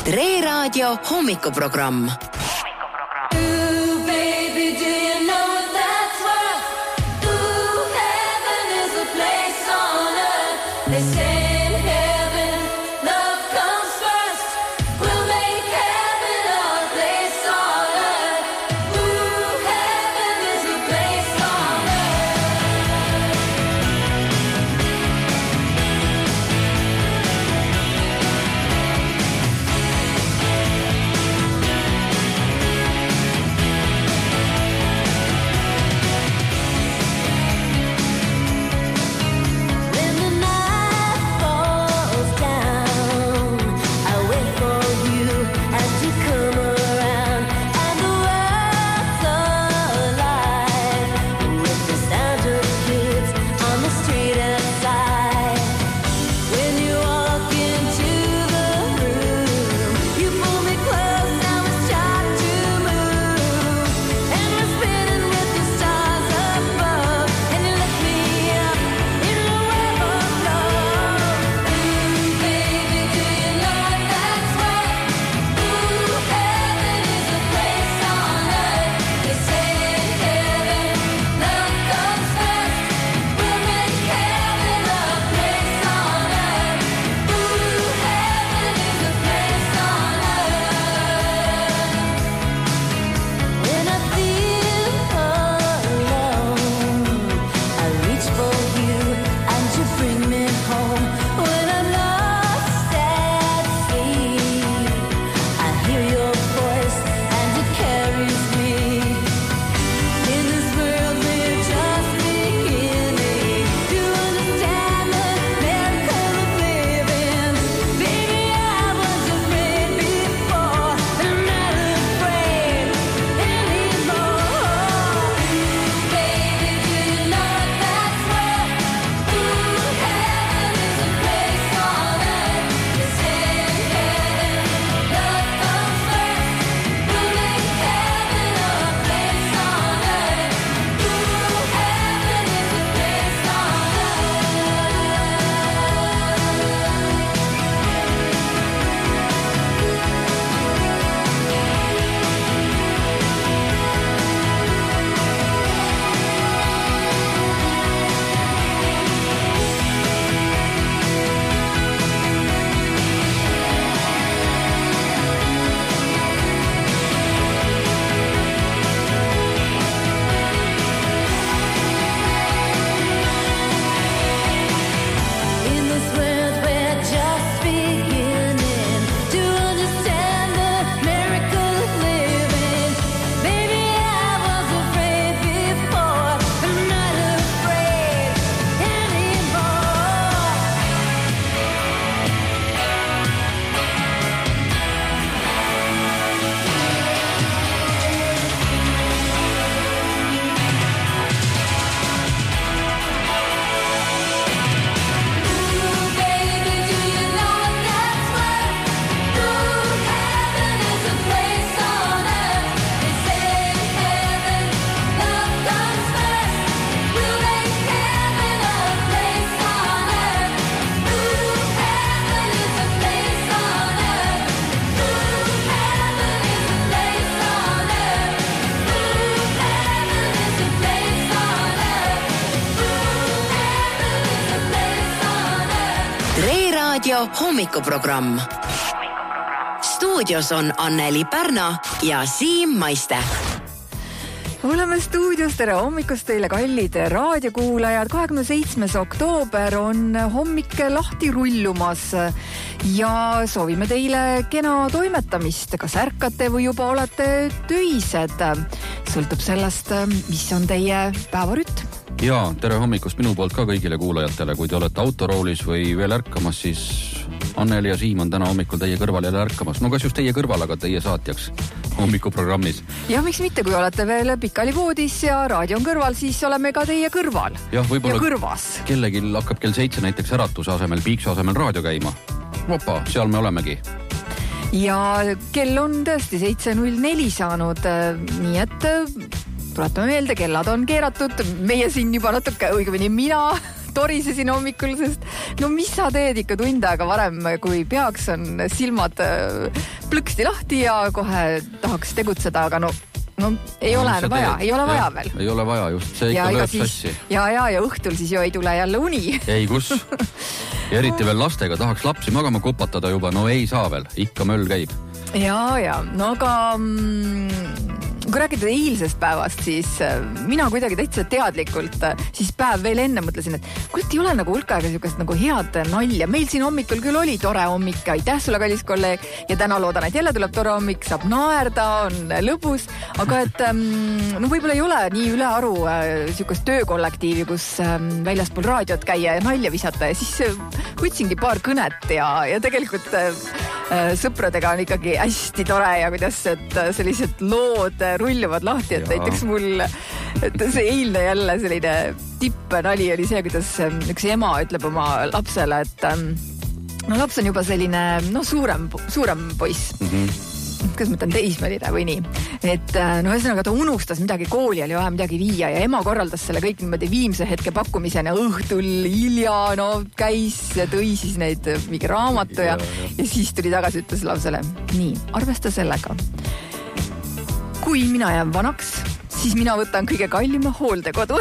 Tre Raadio hommikuprogramm. Hommikuprogramm. Stuudios on Anneli Pärna ja Siim Maiste. Oleme stuudios, tere hommikust teile kallid raadiokuulajad. 27. oktoober on hommik lahti rullumas ja soovime teile kena toimetamist. Kas ärkate või juba olete töised? Sõltub sellest, mis on teie päevarütm. Ja, tere hommikust minu poolt ka kõigile kuulajatele. Kui te olete autoroolis või veel ärkamas, siis Anneli ja Siim on täna hommikul teie kõrval jälle ärkamas. No kas just teie kõrval, aga teie saatjaks hommikuprogrammis. Ja miks mitte, kui olete veel pikali voodis ja raadio on kõrval, siis oleme ka teie kõrval. Ja kõrvas. Kellegi hakkab kell 7 näiteks äratuse asemel, piiksu asemel raadio käima. Opa, seal me olemegi. Ja kell on tõesti 7.04 saanud, nii et tuletame meelde, kellad on keeratud. Meie siin juba natuke, õigemini mina torisesin hommikul, sest no mis sa teed ikka tund aega varem, kui peaks, on silmad plõksti lahti ja kohe tahaks tegutseda, aga no ei ole vaja, ei ole vaja veel. Ei ole vaja, just see ikka lööb sassi. Ja õhtul siis ju ei tule jälle uni. Ei, kus? Ja eriti veel lastega tahaks lapsi magama kupatada juba, no ei saa veel, ikka möll käib. Ja, no aga kui rääkida eilsest päevast, siis mina kuidagi täitsa teadlikult siis päev veel enne mõtlesin, et kurat ei ole nagu hulka aega niisugust nagu head nalja. Meil siin hommikul küll oli tore hommik, aitäh sulle, kallis kolleeg, ja täna loodan, et jälle tuleb tore hommik, saab naerda, on lõbus, aga et no võib-olla ei ole nii üle aru niisugust töökollektiivi, kus väljaspool raadiot käia ja nalja visata ja siis võtsingi paar kõnet ja tegelikult sõpradega on ikkagi hästi tore ja kuidas sellised lood rulluvad lahti, et näiteks mul see eilne jälle selline tippnali oli see, kuidas üks ema ütleb oma lapsele, et no laps on juba selline suurem poiss. Kas ma ütlen teismeline või nii. Et no ühesõnaga ta unustas midagi kooli, oli vaja midagi viia ja ema korraldas selle kõik niimoodi viimse hetke pakkumisena õhtul hilja, käis, tõi siis neid mingi raamatu ja siis tuli tagasi, ütles lapsele, nii, arvesta sellega. Kui mina jään vanaks, siis mina võtan kõige kallima hooldekodu.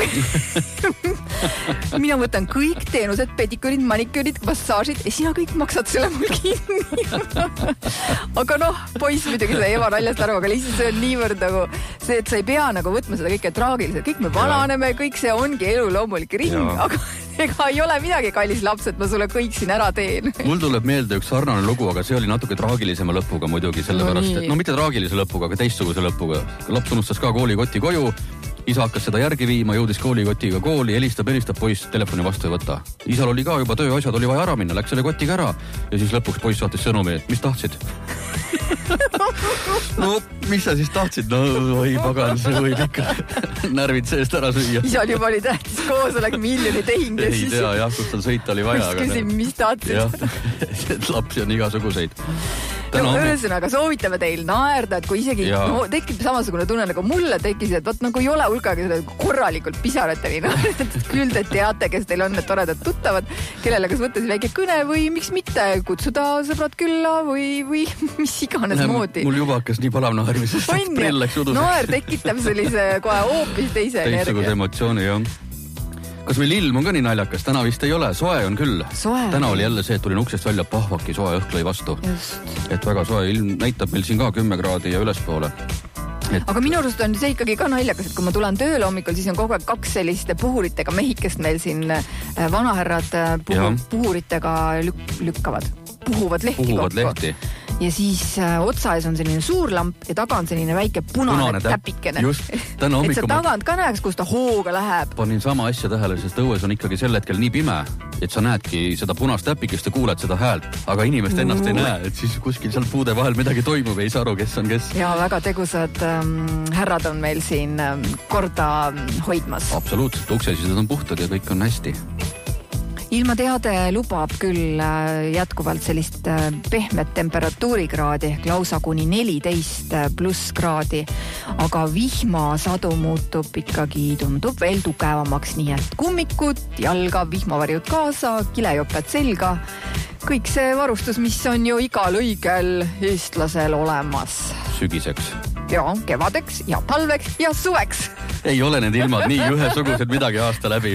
Mina võtan kõik teenused, pedikürid, manikürid, massaažid ja sina kõik maksad selle mul kinni. Aga poiss muidugi sai ema naljast aru, aga lihtsalt see on niivõrd nagu see, et sa ei pea nagu võtma seda kõike traagiliselt. Kõik me vananeme, kõik see ongi elu loomulik ring, aga ega ei ole midagi kallis laps, et ma sulle kõik siin ära teen. Mul tuleb meelde üks sarnane lugu, aga see oli natuke traagilisema lõpuga muidugi, sellepärast, et mitte traagilise lõpuga, aga teistsuguse lõpuga. Laps unustas ka koolikoti koju, isa hakkas seda järgi viima, jõudis koolikotiga kooli, helistab, poiss telefoni vastu ei võta. Isal oli ka juba tööasjad, oli vaja ära minna, läks selle kotiga ära ja siis lõpuks poiss saatis sõnumi, et mis tahtsid? No, mis sa siis tahtsid? No, oi pagan, see võib ikka närvid seest ära süüa. Isal juba oli tähtis koosolek, miljoni tehing. Ei tea, jah, kus tal sõita oli vaja. Küsin, mis tahtsid? Et lapsi on igasuguseid. Ühesõnaga, soovitame teil naerda, et kui isegi tekib samasugune tunne nagu mulle tekkis, et võt nagu ei ole hulkaga korralikult pisarateni. Küll te teate, kes teil on need toredad tuttavad, kellele kas võtta siis väike kõne või miks mitte kutsuda sõbrad külla või mis iganes moodi. Mul juba hakkas nii palav naermisest, et prill läks uduseks. Naer tekitab sellise kohe hoopis teise energia. Teistsuguse emotsiooni, jah. Kas meil ilm on ka nii naljakas? Täna vist ei ole, soe on küll. Täna oli jälle see, et tulin uksest välja, pahvaki soe õhk lõi vastu. Et väga soe, ilm näitab meil siin ka 10 kraadi ja ülespoole. Aga minu arust on see ikkagi ka naljakas, et kui ma tulen tööle hommikul, siis on kogu aeg 2 selliste puhuritega mehikest meil siin vanahärrad puhuritega lükkavad. Puhuvad lehti kokku. Ja siis otsa ees on selline suur lamp ja taga on selline väike punane täpikene. Just, täna hommikul. Et sa tagant ka näeks, kus ta hooga läheb. Panin sama asja tähele, sest õues on ikkagi sel hetkel nii pime, et sa näedki seda punast täpikest ja kuuled seda häält, aga inimest ennast ei näe, et siis kuskil seal puude vahel midagi toimub, ei saa aru, kes on kes. Ja väga tegusad härrad on meil siin korda hoidmas. Absoluutselt, uksesised on puhtad ja kõik on hästi. Ilmateade lubab küll jätkuvalt sellist pehmet temperatuurikraadi ehk lausa kuni 14 pluss kraadi, aga vihmasadu muutub ikkagi, tundub veel tugevamaks, nii et kummikud, jalga, vihmavarjud kaasa, kilejoped selga, kõik see varustus, mis on ju igal õigel eestlasel olemas. Sügiseks. Ja, kevadeks ja talveks ja suveks. Ei ole need ilmad nii ühesugused midagi aasta läbi.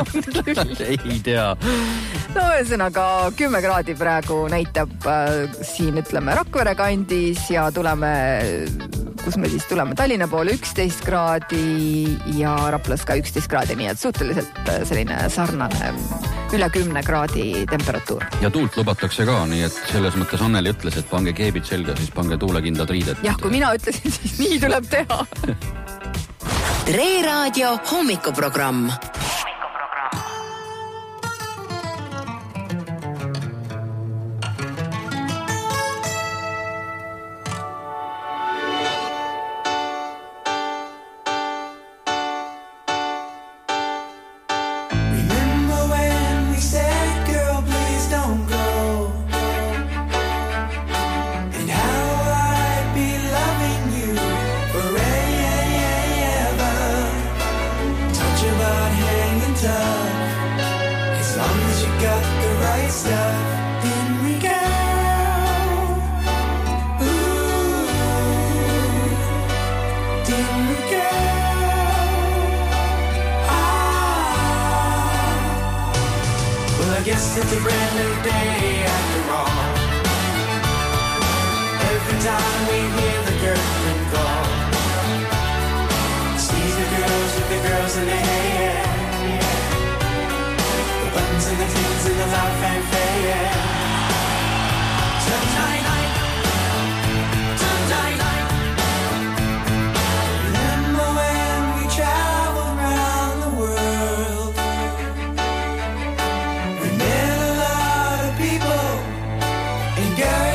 Ei tea. No ühesõnaga 10 kraadi praegu näitab siin ütleme Rakvere kandis ja tuleme, kus me siis tuleme Tallinna poole 11 kraadi ja Raplas ka 11 kraadi, nii et suhteliselt selline sarnane üle 10 kraadi temperatuur. Ja tuult lubatakse ka, nii et selles mõttes Anneli ütles, et pange keebid selga, siis pange tuulekindlad riided. Jah, kui mina ütlesin, siis nii tuleb teha. Tre Raadio hommikuprogramm. About him. new day after all. Every time we hear the curtain call, see the girls with the girls in their hair, the buttons and the things in the loud fanfare. Tonight, remember when we traveled around the world? We met a lot of people and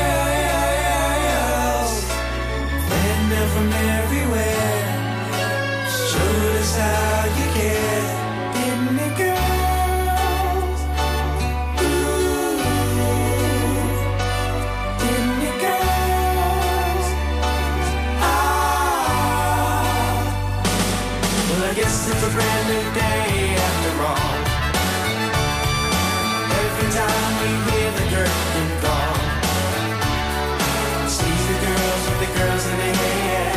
girls, men from everywhere, showed us how you care, didn't it, girls? Ooh, didn't it, girls? Well, I guess it's a brand new day after all. Every time we hear the curtain call, see the girls with the girls in their hair,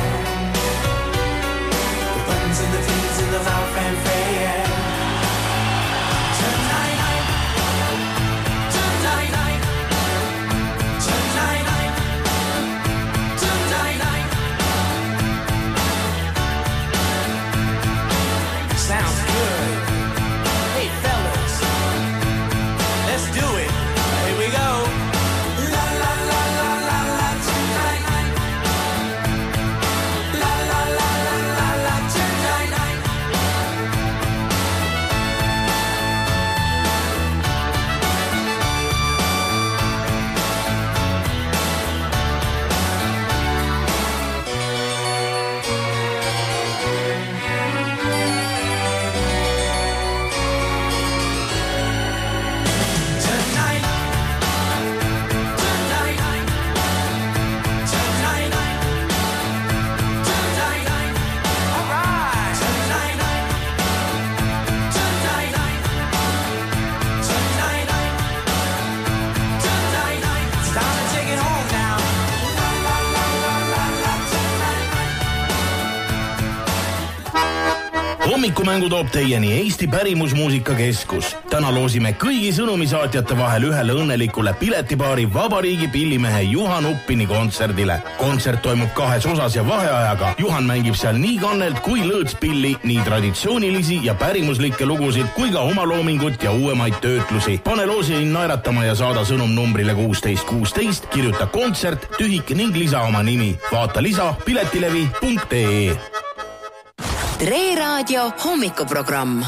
the buttons and the teens in the loud fanfare. Tonight, tonight, tonight, tonight. Sounds good. Hey fellas, let's do it. Here we go. La la la la la la tonight. La la la la la la tonight. Tonight, tonight, tonight, tonight. All right. Tonight, tonight, tonight. It's time to take it home now. La la la la la la tonight. Hommikumängu toob teieni Eesti pärimusmuusika keskus. Täna loosime kõigi sõnumisaatjate vahel ühele õnnelikule piletipaari Vabariigi pillimehe Juhan Uppini kontserdile. Kontsert toimub 2 osas ja vaheajaga. Juhan mängib seal nii kannelt kui lõõtspilli, nii traditsioonilisi ja pärimuslikke lugusid kui ka omaloomingut ja uuemaid töötlusi. Pane loosini naeratama ja saada sõnum numbrile 1616, kirjuta kontsert, tühik ning lisa oma nimi. Vaata lisa piletilevi.ee. Tre Raadio hommikuprogramm.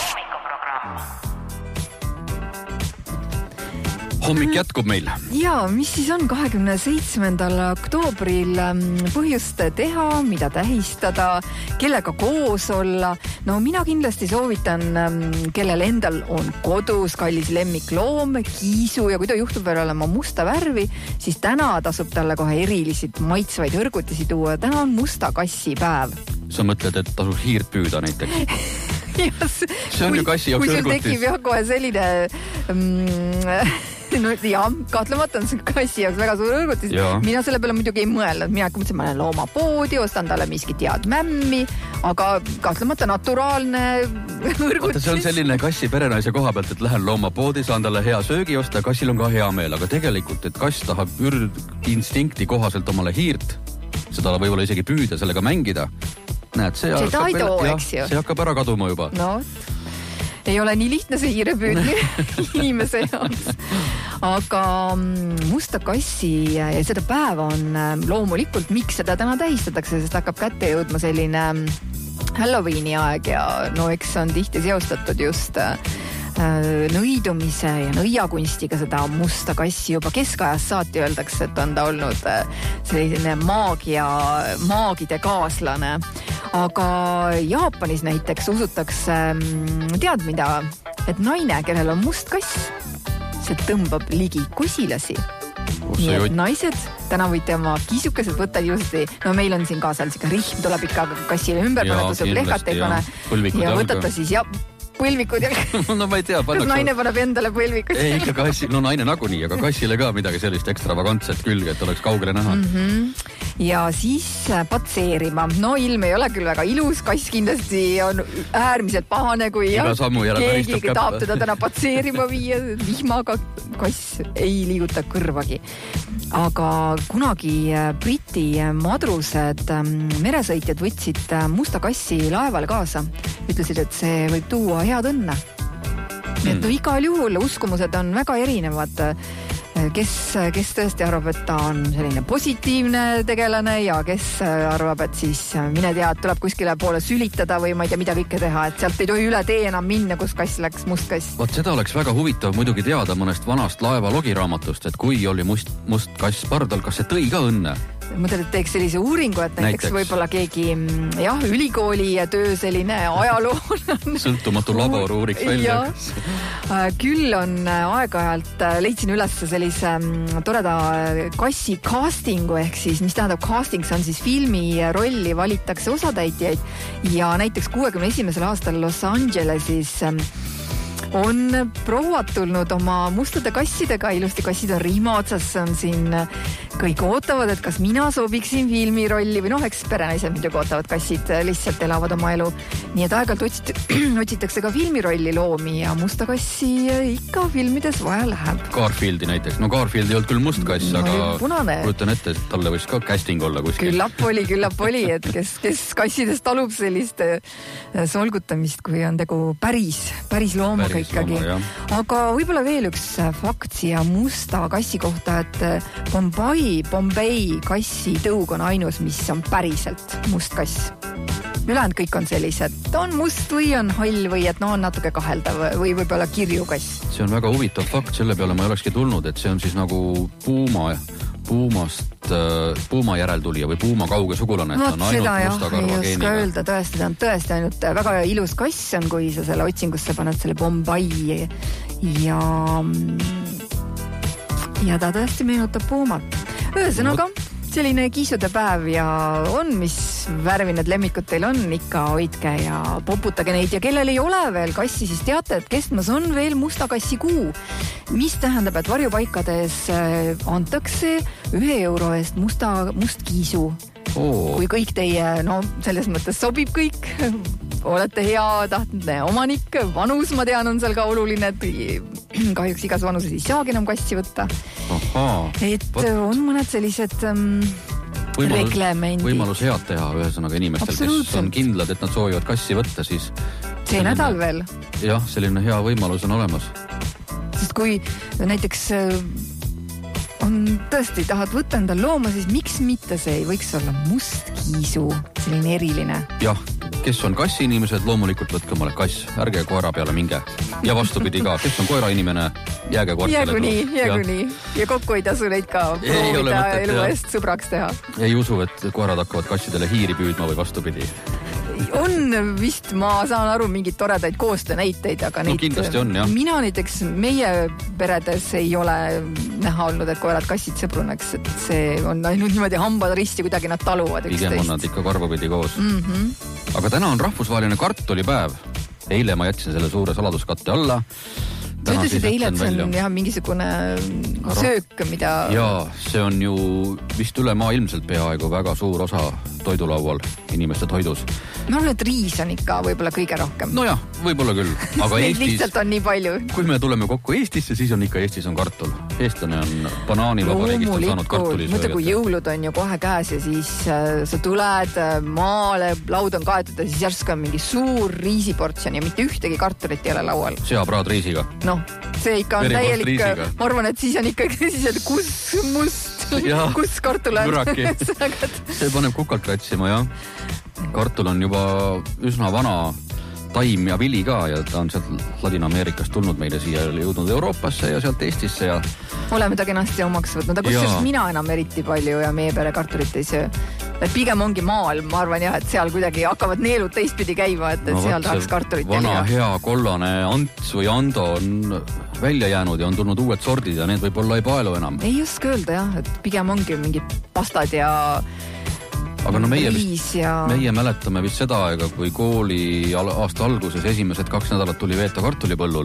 Hommik jätkub meil. Ja, mis siis on 27. oktoobril põhjust teha, mida tähistada, kellega koos olla? No mina kindlasti soovitan, kellel endal on kodus kallis lemmikloom, kiisu ja kui ta juhtub veel olema musta värvi, siis täna tasub talle kohe eriliselt maitsvaid hõrgutisi tuua. Täna on musta kassi päev. Sa mõtled, et tasub hiirt püüda näiteks? See on ju kassi jaoks hõrgutis. Kui sul tekib jah kohe selline... No jah, kahtlemata on see kassi jaoks väga suur hõrgutis. Mina selle peale muidugi ei mõelnud. Mina mõtlesin, ma lähen loomapoodi, ostan talle miskit head mämmi, aga kahtlemata naturaalne hõrgutis. See on selline kassi perenaise koha pealt, et lähen loomapoodi, saan talle hea söögi osta, kassil on ka hea meel, aga tegelikult, et kass tahab instinkti kohaselt omale hiirt, seda võib-olla isegi püüda, sellega mängida. Näed, see hakkab ära kaduma juba. No, ei ole nii lihtne see hiirepüüdmine inimese jaoks. Aga musta kassi ja seda päeva on loomulikult, miks seda täna tähistatakse, sest hakkab kätte jõudma selline Halloweeni aeg ja no eks on tihti seostatud just nõidumise ja nõiakunstiga seda musta kassi juba keskajast saati öeldakse, et on ta olnud selline maagide kaaslane. Aga Jaapanis näiteks usutakse, tead mida, et naine, kellel on must kass, see tõmbab ligi kusilasi. Nii et naised, täna võite oma kiisukesed võtta ilusasti, no meil on siin kaasal rihm, tuleb ikka kassile ümber, panete see plehkat ei pane ja võtate siis põlvikud ja... No ma ei tea, kas naine paneb endale põlvikud? Ei, ikka kassi, no naine nagunii, aga kassile ka midagi sellist ekstravagantset külge, et oleks kaugele näha. ja siis patseerima. No ilm ei ole küll väga ilus, kass kindlasti on äärmiselt pahane, kui keegi tahab teda täna patseerima viia vihmaga, kass ei liiguta kõrvagi. Aga kunagi Briti madrused, meresõitjad võtsid musta kassi laevale kaasa. Ütlesid, et see võib tuua head õnne. Et no igal juhul uskumused on väga erinevad. Kes tõesti arvab, et ta on selline positiivne tegelane ja kes arvab, et siis mine tea, et tuleb kuskile poole sülitada või ma ei tea, mida kõike teha, et sealt ei tohi üle tee enam minna, kus kass läks, must kass. Vaat seda oleks väga huvitav muidugi teada mõnest vanast laeva logiraamatust, et kui oli must kass pardal, kas see tõi ka õnne? Mõtled, et teeks sellise uuringu, et näiteks võib-olla keegi ülikooli töö selline ajaloo sõltumatu labor uuriks välja. Küll on aeg-ajalt leidsin üles sellise toreda kassi castingu ehk siis, mis tähendab casting, see on siis filmi rolli valitakse osatäitjaid ja näiteks 61. aastal Los Angelesis on prouad tulnud oma mustade kassidega, ilusti kassid on rihma otsas, on siin kõik ootavad, et kas mina sobiksin filmi rolli või eks perenaised muidugi ootavad, kassid lihtsalt elavad oma elu. Nii et aeg-ajalt otsitakse ka filmi rolli loomi ja musta kassi ikka filmides vaja läheb. Garfieldi näiteks, Garfield ei olnud küll must kass, aga kujutan ette, et talle võiks ka casting olla kuskil. Küllap oli, et kes kassidest talub sellist solgutamist, kui on tegu päris loomaga ikkagi. Aga võib-olla veel üks fakt siia musta kassi kohta, et Bombay kassi tõug on ainus, mis on päriselt must kass. Ülejäänud kõik on sellised, ta on must või on hall või et on natuke kaheldav või võib-olla kirju kass. See on väga huvitav fakt, selle peale ma ei olekski tulnud, et see on siis nagu puuma järeltulija või puuma kauge sugulane. Ei oska öelda, tõesti, ta on tõesti ainult väga ilus kass on, kui sa selle otsingusse paned selle Bombay ja ta tõesti meenutab puumat. Ühesõnaga, selline kiisude päev ja on, mis värvi need lemmikud teil on, ikka hoidke ja poputage neid ja kellel ei ole veel kassi, siis teate, et kestmas on veel musta kassi kuu, mis tähendab, et varjupaikades antakse 1 euro eest must kiisu. Kui kõik teie, selles mõttes sobib kõik, olete hea tahtne omanik, vanus, ma tean, on seal ka oluline, et kahjuks igas vanuses ei saagi enam kassi võtta. On mõned sellised reglemendid. Võimalus head teha ühesõnaga inimestel, kes on kindlad, et nad soovivad kassi võtta, siis see nädal veel. Jah, selline hea võimalus on olemas. Sest kui näiteks tõesti tahad võtta endal looma, siis miks mitte see ei võiks olla must kiisu, selline eriline? Jah, kes on kassi inimesed, loomulikult võtke omale kass, ärge koera peale minge. Ja vastupidi ka, kes on koera inimene, jääge koertele. Jäägu nii. Ja kokku ei tasu neid ka proovida elu eest sõbraks teha. Ei usu, et koerad hakkavad kassidele hiiri püüdma või vastupidi. On vist, ma saan aru, mingid toredaid koostöönäiteid, aga kindlasti on, jah. Mina näiteks meie peredes ei ole näha olnud, et koerad kassid sõbruneks, et see on ainult niimoodi hambad risti, kuidagi nad taluvad üksteist. Pigem on nad ikka karvapidi koos. Aga täna on rahvusvaheline kartulipäev. Eile ma jätsin selle suure saladuskatte alla. Sa ütlesid eile, et see on mingisugune söök, mida... Jaa, see on ju vist üle maailmselt peaaegu väga suur osa toidulaual, inimeste toidus. Ma arvan, et riis on ikka võib-olla kõige rohkem. Nojah, võib-olla küll. Aga Eestis, lihtsalt on nii palju. Kui me tuleme kokku Eestisse, siis on ikka Eestis on kartul. Eestlane on banaanivabariigist on saanud kartulis. Mõtle, kui jõulud on ju kohe käes ja siis sa tuled maale, laud on kaetud ja siis järsku on mingi suur riisiportsjon ja mitte ühtegi kartulit ei ole laual. Seapraad riisiga. See ikka on täielik, ma arvan, et siis on ikka kus kartul on. See paneb kukalt kratsima, jah. Kartul on juba üsna vana taim ja vili ka ja ta on sealt Ladina-Ameerikast tulnud meile siia, jõudnud Euroopasse ja sealt Eestisse ja... Oleme ta kenasti omaks võtnud, aga kusjuures mina enam eriti palju ja meie pere kartulit ei söö. Et pigem ongi maal, ma arvan jah, et seal kuidagi hakkavad neelud teistpidi käima, et seal tahaks kartulit vana hea kollane Ants või Ando on välja jäänud ja on tulnud uued sordid ja need võib-olla ei paelu enam. Ei oska öelda jah, et pigem ongi mingid pastad ja... Aga meie mäletame vist seda aega, kui kooli aasta alguses esimesed 2 nädalat tuli veeta kartulipõllul.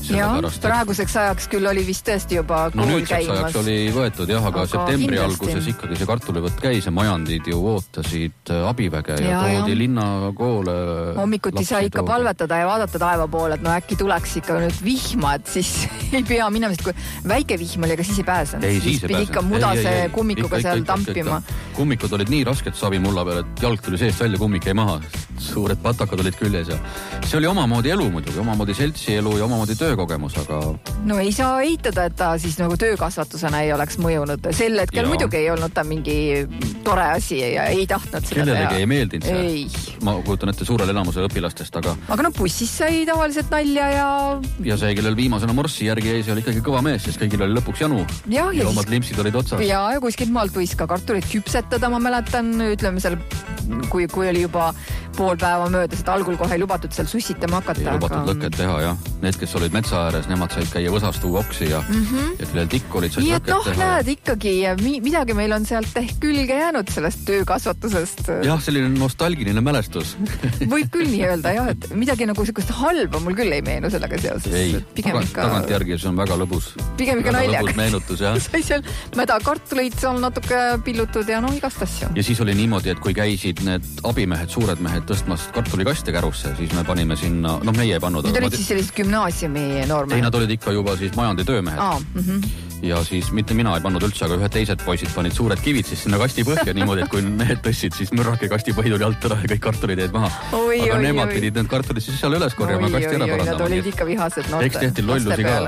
Sellepärast, praeguseks ajaks küll oli vist tõesti juba kool nüüdseks käimas. Ajaks oli võetud jah, aga septembri kindlasti. alguses ikkagi see kartulivõtt käis ja majandid ju ootasid abiväge ja toodi linnakoole. Hommikuti sai ikka palvetada ja vaadata taeva poole, et no äkki tuleks ikka nüüd vihma, et siis ei pea minema, sest kui väike vihm oli, aga siis ei pääsenud. Siis pidi ikka mudase kummikuga seal tampima. Kummikud olid nii rasked savimulla peal, et jalg tuli seest välja, kummik ei maha. Suured patakad olid küljes ja see oli omamoodi elu muidugi, omamoodi seltsielu ja omamoodi töökogemus, aga... No ei saa eitada, et ta siis nagu töökasvatusena ei oleks mõjunud. Sel hetkel muidugi ei olnud ta mingi tore asi ja ei tahtnud seda kellelegi teha. Ei meeldinud see. Ma kujutan ette suurel enamusel õpilastest, aga... Aga no bussis sai tavaliselt nalja ja... Ja see, kellel viimasena morssi järgi jäi, see oli ikkagi kõva mees, sest kõigil oli lõpuks janu. Ja omad limpsid olid otsas. Ja kuskilt maalt võis ka kartulit küpsetada, ma mäletan, ütleme seal, kui oli juba pool päeva möödas, et algul kohe ei lubatud seal sussitama hakata. Ei lubatud lõket teha, jah. Need, kes olid metsa ääres, nemad said käia võsastu oksi ja kellel tikk olid, said lõket teha. Näed ikkagi, midagi meil on sealt ehk külge jäänud sellest töökasvatusest. Jah, selline nostalgiline mälestus. Võib küll nii öelda, jah, et midagi nagu sellist halba mul küll ei meenu sellega seoses. Ei, tagantjärgi see on väga lõbus. Pigem ikka naljak. Lõbus meenutus, jah. Sai seal mäda kartuleid seal natuke pillutud ja igast asju. Ja siis oli niimoodi, et kui käisid need abimehed, suured mehed tõstmas kartulikaste kärusse, siis me panime sinna, meie ei pannud. Need olid siis sellised gümnaasiumi noormehed? Ei, nad olid ikka juba siis majandi töömehed. Ja siis mitte mina ei pannud üldse, aga ühed teised poisid panid suured kivid siis sinna kasti põhja niimoodi, et kui mehed tõstsid, siis mürrake kasti põhi tuli alt ära ja kõik kartulid jäid maha. Aga nemad pidid need kartulid siis seal üles korjama ja kasti ära parandama. Nad olid ikka vihased noorte. Eks tehti lollusi ka.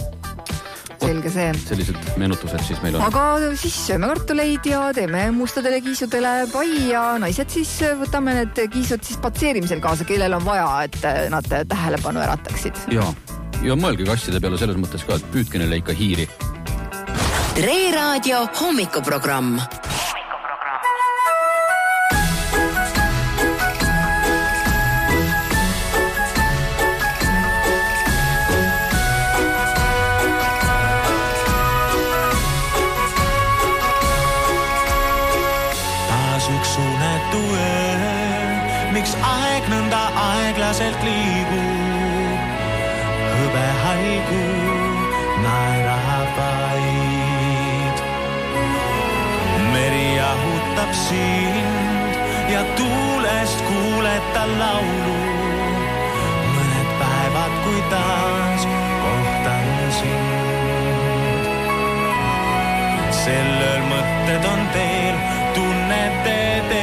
Selge see. Sellised meenutused siis meil on. Aga siis sööme kartuleid ja teeme mustadele kiisudele pai ja naised siis võtame need kiisud siis patseerimisel kaasa, kellel on vaja, et nad tähelepanu ärataksid. Ja mõelge kastide peale selles mõttes ka, et püüdke neile ikka hiiri. Tre Raadio hommikuprogramm. Unettu öö, miks aeg nõnda aeglaselt liigub, hõbe haigu naerab vaid. Meri jahutab sind ja tuulest kuuleta laulu, mõned päevad kui taas kohtan sind. Sellel mõtted on teel, tunnete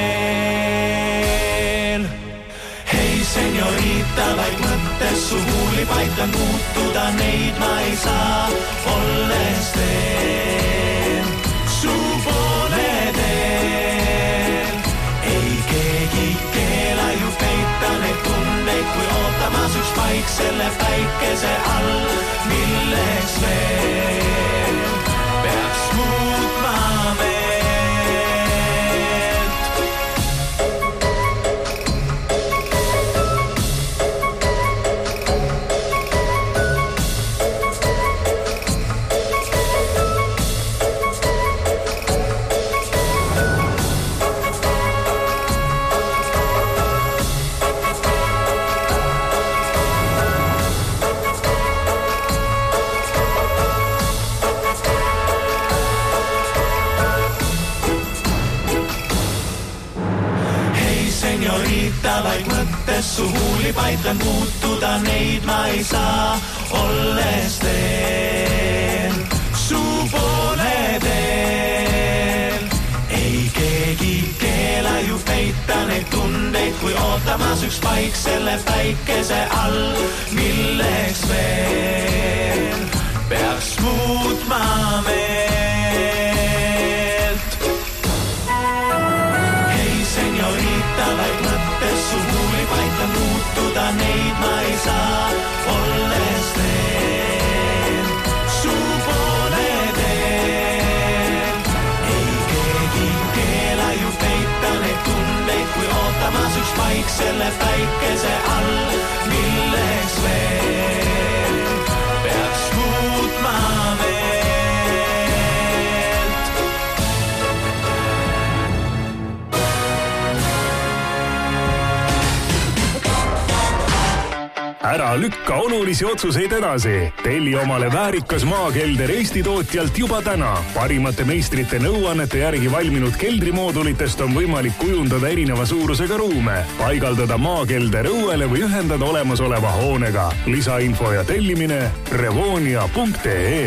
teel. Hei seniorita, vaid mõttes su huuli paikan muutuda, neid ma ei saa, olles teen su poole teel. Ei keegi keela ju peita neid tunneid, kui ootamas üks paik selle päikese all, milleks veel peaks muutma veel. Vaid mõttes su huuli paitlen muutuda, neid ma ei saa, olles teen su poole teel. Ei keegi keela ju peita neid tundeid, kui ootamas üks paik selle päikese all, milleks veel peaks muutma meelt. Hei seniorita, vaid mõttes su huuli paika muutuda, neid ma ei saa, olles teen su poole teel. Ei keegi keela ju peita neid tundeid, kui ootamas üks paik selle päikese all, milleks veel peaks muutma meelt. Ära lükka olulisi otsuseid edasi. Telli omale väärikas maakelder Eesti tootjalt juba täna. Parimate meistrite nõuannete järgi valminud keldrimoodulitest on võimalik kujundada erineva suurusega ruume, paigaldada maakelder õuele või ühendada olemasoleva hoonega. Lisainfo ja tellimine revonia.ee.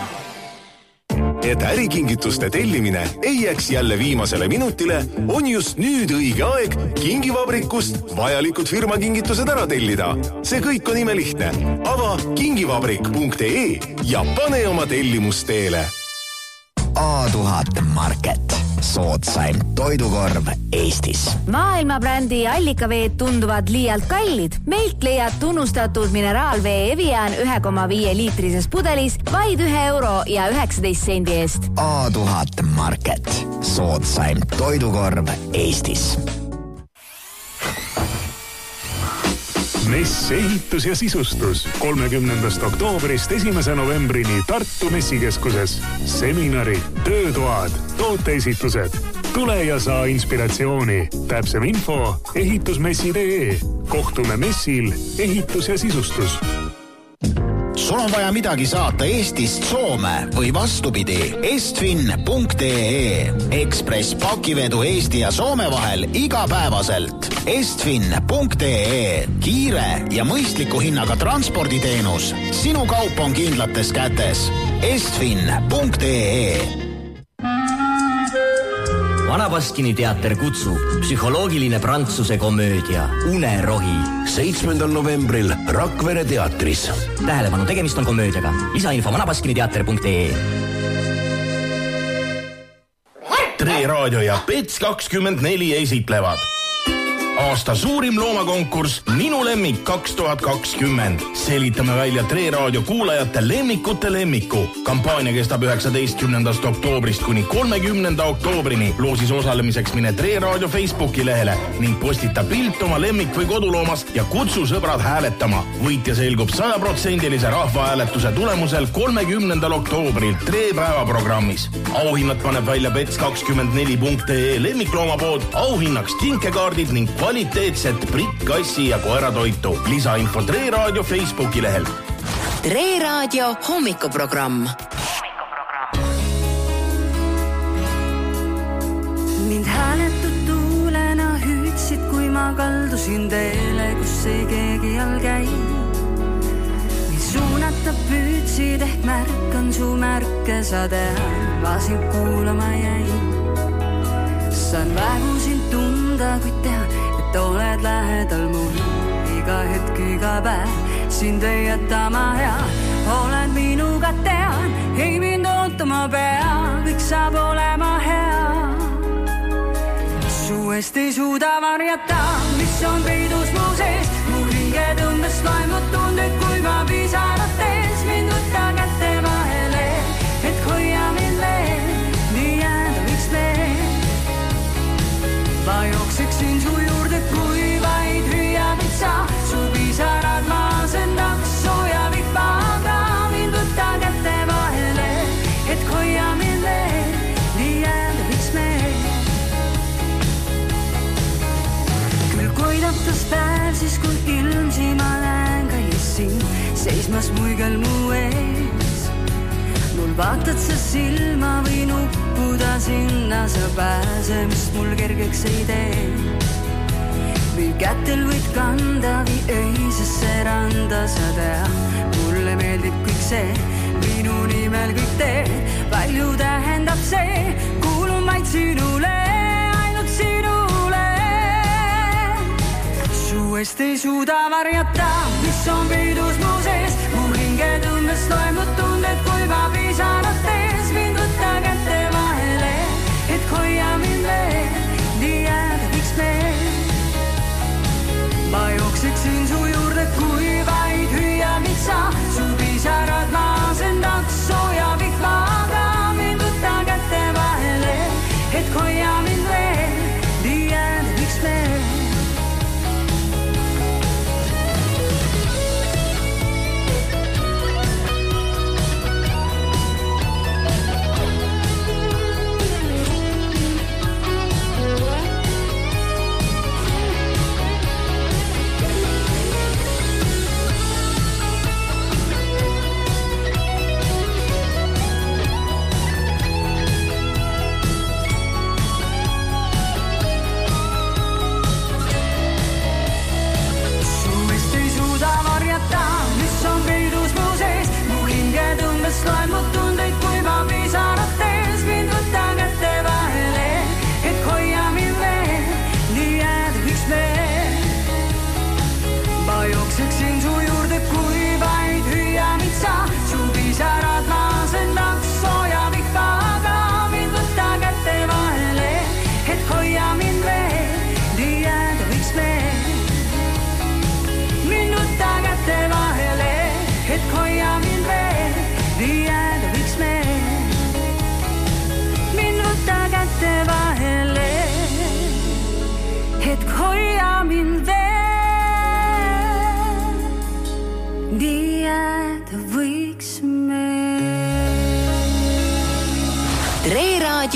Et ärikingituste tellimine ei jääks jälle viimasele minutile, on just nüüd õige aeg Kingivabrikust vajalikud firmakingitused ära tellida. See kõik on imelihtne. Ava kingivabrik.ee ja pane oma tellimus teele. A1000 Market. Soodsaim toidukorv Eestis. Maailmabrändi allikaveed tunduvad liialt kallid. Meilt leiad tunnustatud mineraalvee Evian 1,5 liitrises pudelis vaid €1.19 eest. A1000 Market. Soodsaim toidukorv Eestis. Mess ehitus ja sisustus 30. oktoobrist 1. novembrini Tartu messikeskuses. Seminarid, töötoad, tooteesitused. Tule ja saa inspiratsiooni. Täpsem info ehitusmessi.ee. Kohtume messil ehitus ja sisustus. Sul on vaja midagi saata Eestist Soome või vastupidi estfin.ee. Ekspress pakivedu Eesti ja Soome vahel igapäevaselt. estfin.ee. Kiire ja mõistliku hinnaga transporditeenus. Sinu kaup on kindlates kätes. estfin.ee. Vanabaskini teater kutsub psühholoogiline prantsuse komöödia Unerohi 7. novembril Rakvere teatris. Tähelepanu, tegemist on komöödiaga. Lisainfo vanabaskiniteater.ee. Tre Raadio ja Pets24 esitlevad aasta suurim loomakonkurss Minu lemmik 2020. Selitame välja Tre Raadio kuulajate lemmikute lemmiku. Kampaania kestab 19. oktoobrist kuni 30. oktoobrini. Loosis osalemiseks mine Tre Raadio Facebooki lehele ning postita pilt oma lemmik või koduloomast ja kutsu sõbrad hääletama. Võitja selgub 100% rahvahääletuse tulemusel 30. oktoobril Tre päevaprogrammis. Auhinnad paneb välja Pets24.ee lemmikloomapood. Auhinnaks kinkekaardid ning kvaliteetset prikk-kassi ja koeratoitu. Lisainfo Tre Raadio Facebooki lehel. Tre Raadio hommikuprogramm. Mind hääletud tuulena hüüdsid, kui ma kaldusin teele, kus ei keegi all käi. Mind suunata püüdsid, ehk märkan su märke, sa tead, ma sind kuulama jäin. Saan vägu sind tunda, kui tean, et oled lähedal mul iga hetk, iga päev. Sind ei jäta ma hea, oled minuga, tean, ei mind ootama pea, kõik saab olema hea. Su eest ei suuda varjata, mis on peidus mu sees. Mu hinge tõmbes vaimud tunded, kui ma pisarates. Mind võtta kätte vahele, et hoia mind veel, nii jääda võiks veel. Ma jookseksin su juurde, kui vaid hüüabid sa. Su pisarad ma asendaks sooja vihmaga. Mind võtta kätte vahele, et hoia mind veel, nii jääda võiks meil. Küll koidatas päev, siis kui ilmsi ma näen käis siin, seismas muigel mu ees. Mul vaatad sa silma või nuppuda sinna, sa pääsemist mul kergeks ei tee. Või kätel võid kanda või öisesse randa, sa tead, mulle meeldib kõik see, minu nimel kõik teed. Palju tähendab see, kuulun vaid sinule, ainult sinule. Su eest ei suuda varjata, mis on peidus mu sees. Mu hinge tõmbes toimud tunded, kui ma pisarates. Mind võtta kätte vahele, et hoia mind veel, nii jääda võiks meil. Ma jookseksin su juurde, kui vaid hüüabid sa. Su pisarad ma asendaks sooja vihmaga. Mind võtta kätte vahele, et hoia mind veel, nii jääda võiks meil.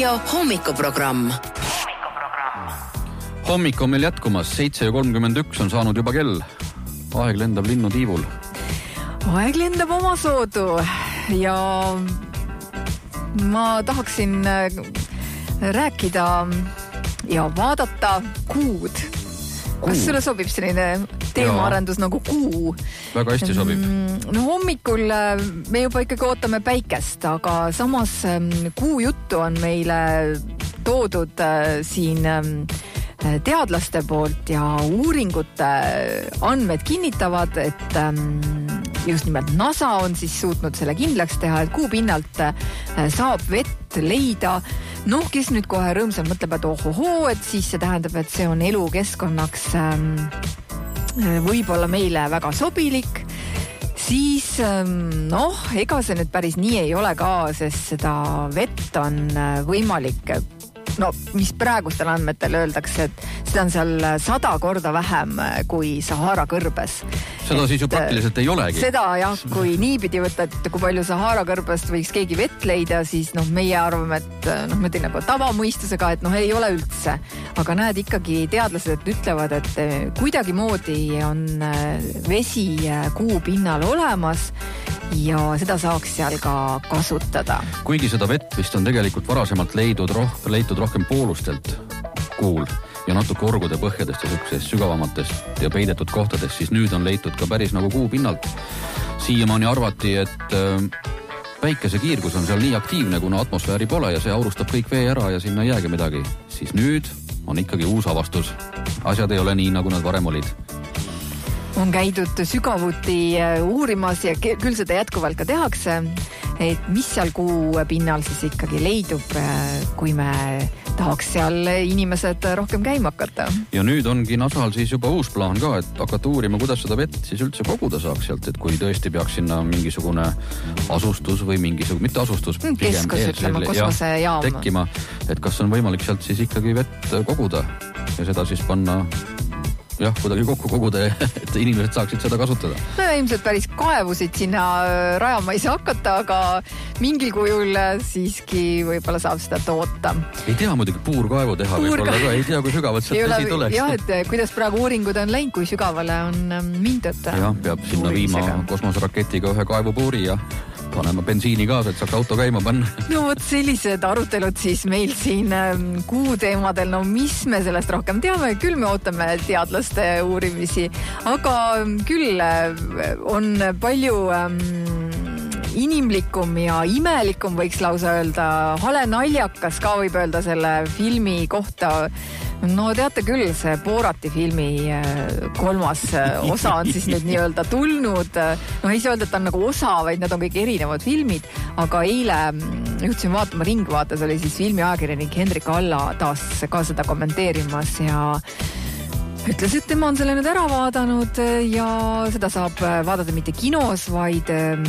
Raadio hommikuprogramm. Hommik on meil jätkumas, 7:31 on saanud juba kell. Aeg lendab linnu tiivul. Aeg lendab oma soodu ja ma tahaksin rääkida ja vaadata kuud. Kas sulle sobib selline teemaarendus nagu kuu? Väga hästi sobib. No hommikul me juba ikkagi ootame päikest, aga samas kuu juttu on meile toodud siin teadlaste poolt ja uuringute andmed kinnitavad, et just nimelt NASA on siis suutnud selle kindlaks teha, et kuu pinnalt saab vett leida. Noh, kes nüüd kohe rõõmsalt mõtleb, et ohohoo, et siis see tähendab, et see on elukeskkonnaks võib-olla meile väga sobilik. Siis noh, ega see nüüd päris nii ei ole ka, sest seda vett on võimalik, no mis praegustel andmetel öeldakse, et seda on seal 100 korda vähem kui Sahara kõrbes. Seda siis ju praktiliselt ei olegi. Seda jah, kui niipidi võtta, et kui palju Sahara kõrbest võiks keegi vett leida, siis noh, meie arvame, et noh, ma teen nagu tavamõistusega, et noh, ei ole üldse. Aga näed, ikkagi teadlased ütlevad, et kuidagi moodi on vesi kuu pinnal olemas ja seda saaks seal ka kasutada. Kuigi seda vett vist on tegelikult varasemalt leitud rohkem poolustelt kuul ja natuke orgude põhjadest ja sellisest sügavamatest ja peidetud kohtadest, siis nüüd on leitud ka päris nagu kuu pinnalt. Siiamaani arvati, et päikesekiirgus on seal nii aktiivne, kuna atmosfääri pole ja see aurustab kõik vee ära ja sinna ei jäägi midagi. Siis nüüd on ikkagi uus avastus. Asjad ei ole nii, nagu nad varem olid. On käidud sügavuti uurimas ja küll seda jätkuvalt ka tehakse, et mis seal kuu pinnal siis ikkagi leidub, kui me tahaks seal inimesed rohkem käima hakata. Ja nüüd ongi NASAl siis juba uus plaan ka, et hakata uurima, kuidas seda vett siis üldse koguda saaks sealt, et kui tõesti peaks sinna mingisugune asustus või mingisugune, mitte asustus, keskus, ütleme, kosmosejaam tekkima, et kas on võimalik sealt siis ikkagi vett koguda ja seda siis panna jah, kuidagi kokku koguda, et inimesed saaksid seda kasutada. No ilmselt päris kaevusid sinna rajama ei saa hakata, aga mingil kujul siiski võib-olla saab seda toota. Ei tea muidugi puurkaevu teha võib-olla, aga ei tea, kui sügavalt sealt vesi tuleks. Jah, et kuidas praegu uuringud on läinud, kui sügavale on mindud. Jah, peab sinna viima kosmoseraketiga ühe kaevupuuri ja panema bensiini kaasa, et saaks auto käima panna. No vot sellised arutelud siis meil siin kuu teemadel. No mis me sellest rohkem teame? Küll me ootame teadlaste uurimisi, aga küll on palju inimlikum ja imelikum, võiks lausa öelda. Hale naljakas ka võib öelda selle filmi kohta. No teate küll, see Borati filmi 3. osa on siis nüüd nii-öelda tulnud. No ei saa öelda, et ta on nagu osa, vaid need on kõik erinevad filmid. Aga eile jõudsin vaatama Ringvaates, oli siis filmiajakirjanik Hendrik Alla taas ka seda kommenteerimas ja ütles, et tema on selle nüüd ära vaadanud ja seda saab vaadata mitte kinos, vaid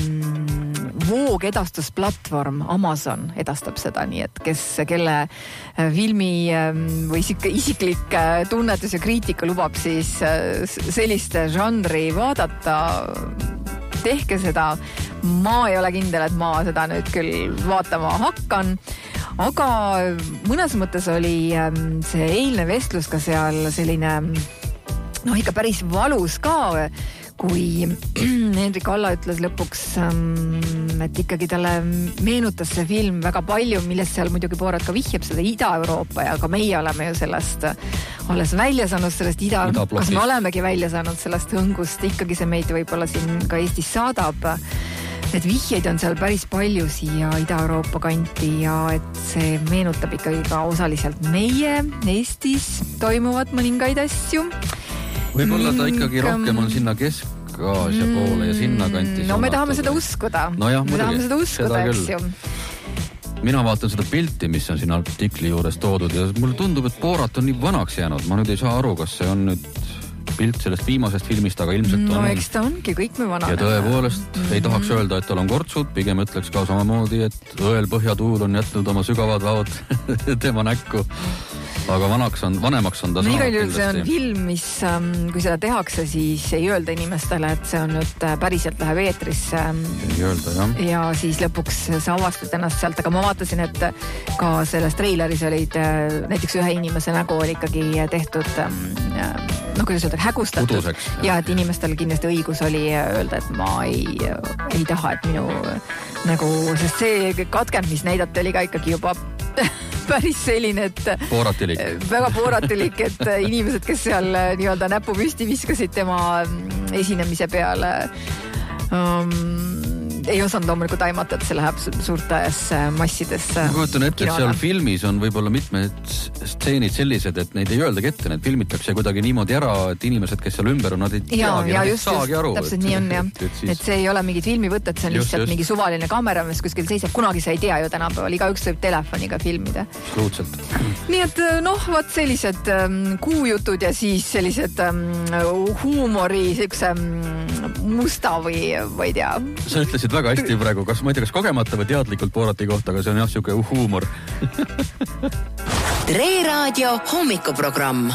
voogedastusplatvorm Amazon edastab seda, nii et kelle filmi või isiklik tunnetus ja kriitika lubab siis sellist žanri vaadata, tehke seda. Ma ei ole kindel, et ma seda nüüd küll vaatama hakkan, aga mõnes mõttes oli see eilne vestlus ka seal selline noh, ikka päris valus ka, kui Hendrik Alla ütles lõpuks, et ikkagi talle meenutas see film väga palju, millest seal muidugi Borat ka vihjab seda Ida-Euroopa ja ka meie oleme ju sellest alles välja saanud sellest kas me olemegi välja saanud sellest hõngust, ikkagi see meid võib-olla siin ka Eestis saadab. Et vihjeid on seal päris palju siia Ida-Euroopa kanti ja et see meenutab ikkagi ka osaliselt meie Eestis toimuvat mõningaid asju. Võib-olla ta ikkagi rohkem on sinna Kesk-Aasia poole ja sinna kanti. No me tahame seda uskuda. No jah, me tahame seda uskuda, eks ju. Mina vaatan seda pilti, mis on siin artikli juures toodud ja mulle tundub, et Borat on nii vanaks jäänud. Ma nüüd ei saa aru, kas see on nüüd pilt sellest viimasest filmist, aga ilmselt on. No eks ta ongi, kõik me vananeme. Ja tõepoolest ei tahaks öelda, et tal on kortsud, pigem ütleks ka samamoodi, et õel põhjatuul on jätnud oma sügavad vaod tema näkku. aga vanemaks on ta saanud. Igal juhul see on film, mis kui seda tehakse, siis ei öelda inimestele, et see on nüüd päriselt läheb eetrisse. Ei öelda, jah. Ja siis lõpuks sa avastad ennast sealt, aga ma vaatasin, et ka selles treileris olid näiteks ühe inimese nägu oli ikkagi tehtud kuidas öelda, hägustatud. Uduseks. Ja et inimestel kindlasti õigus oli öelda, et ma ei taha, et minu sest see katkend, mis näidati, oli ka ikkagi juba päris selline, et pooratilik. Väga pooratilik, et inimesed, kes seal nii-öelda näpu püsti viskasid tema esinemise peale, ei osanud loomulikult aimata, et see läheb suurtesse massidesse. Ma kujutan ette, et seal filmis on võib-olla mitmed stseenid sellised, et neid ei öeldagi ette, need filmitakse kuidagi niimoodi ära, et inimesed, kes seal ümber on, nad ei teagi, nad ei saagi aru. Täpselt nii on, jah. Et see ei ole mingid filmivõtted, see on lihtsalt mingi suvaline kaamera, mis kuskil seisab. Kunagi sa ei tea ju tänapäeval, igaüks võib telefoniga filmida. Absoluutselt. Nii et vaat sellised kuujutud ja siis sellised huumori, selline musta või ei tea. Sa ütlesid väga hästi praegu, ma ei tea, kas kogemata või teadlikult Boorati kohta, aga see on jah siuke huumor. Tre Raadio hommikuprogramm.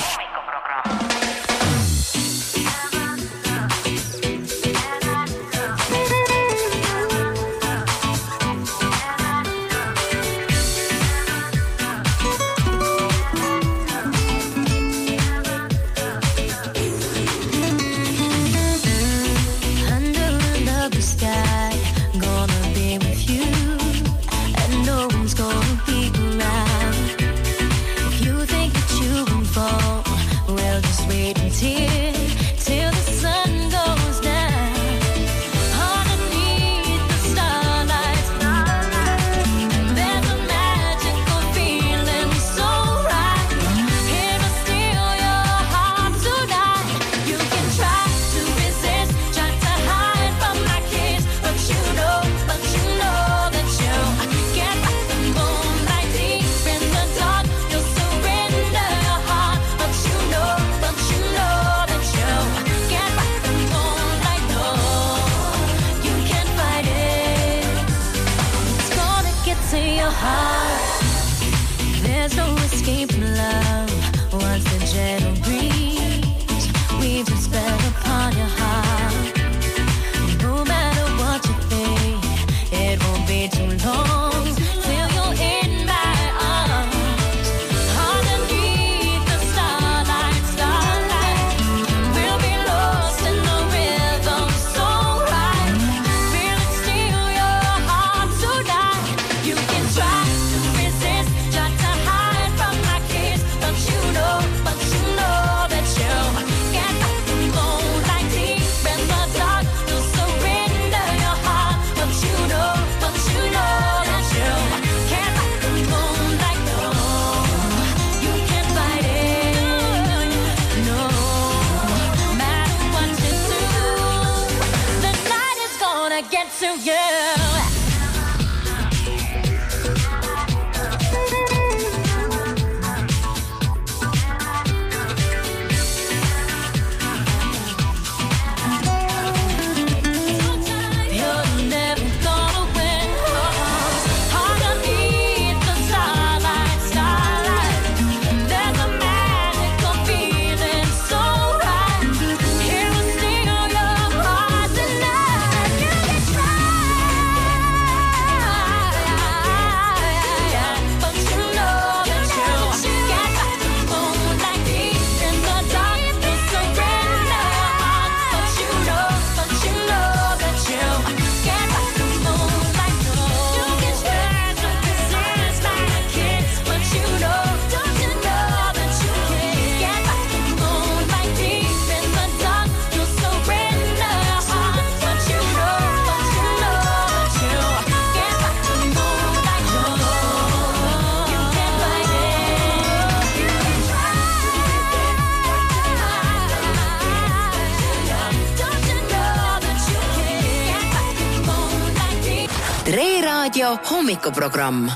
Tre Raadio hommikuprogramm.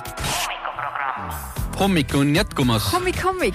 Hommik on jätkumas. Hommik.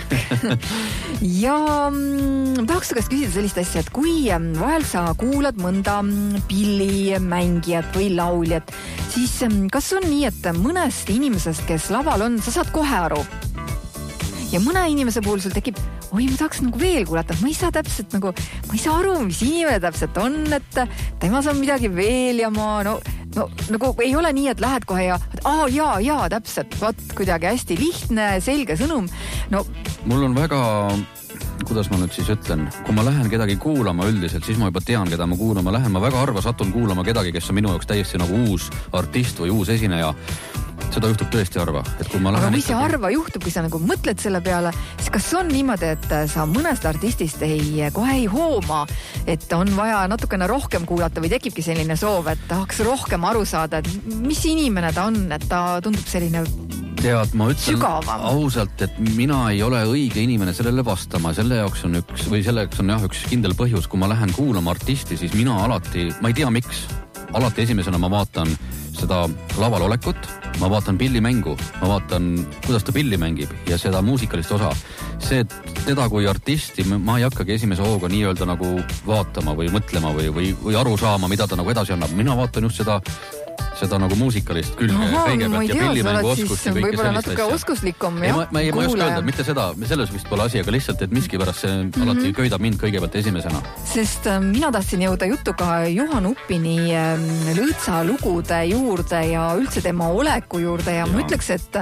Ja tahaks su käest küsida sellist asja, et kui vahel sa kuulad mõnda pillimängijat või lauljat, siis kas on nii, et mõnest inimesest, kes laval on, sa saad kohe aru? ja mõne inimese puhul sul tekib, oi, ma tahaks nagu veel kuulata, ma ei saa täpselt nagu, ma ei saa aru, mis inimene täpselt on, et temas on midagi veel ja ma no nagu ei ole nii, et lähed kohe ja jaa, täpselt, vaat kuidagi hästi lihtne, selge sõnum. No mul on väga, kuidas ma nüüd siis ütlen, kui ma lähen kedagi kuulama üldiselt, siis ma juba tean, keda ma kuulama lähen. Ma väga harva satun kuulama kedagi, kes on minu jaoks täiesti nagu uus artist või uus esineja. Seda juhtub tõesti harva. Et kui ma lähen aga kui see harva juhtub, kui sa nagu mõtled selle peale, siis kas on niimoodi, et sa mõnest artistist kohe ei hooma, et on vaja natukene rohkem kuulata või tekibki selline soov, et tahaks rohkem aru saada, et mis inimene ta on, et ta tundub selline tead, ma ütlen sügavam. Ausalt, et mina ei ole õige inimene sellele vastama. Selle jaoks on selleks on üks kindel põhjus. Kui ma lähen kuulama artisti, siis mina alati, ma ei tea miks, alati esimesena ma vaatan seda laval olekut, ma vaatan pillimängu, ma vaatan, kuidas ta pilli mängib ja seda muusikalist osa. See, teda kui artisti, ma ei hakkagi esimese hooga nii-öelda nagu vaatama või mõtlema või aru saama, mida ta nagu edasi annab. Mina vaatan just seda nagu muusikalist külge kõigepealt ja pillimängu oskust ja kõike võib-olla sellist natuke asja. oskuslikum Ma ei oska öelda, mitte seda, selles vist pole asi, aga lihtsalt, et miskipärast see alati köidab mind kõigepealt esimesena. Sest mina tahtsin jõuda jutuga Juhan Uppini Lõõtsa lugude juurde ja üldse tema oleku juurde ja ma ütleks, et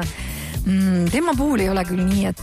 tema puhul ei ole küll nii,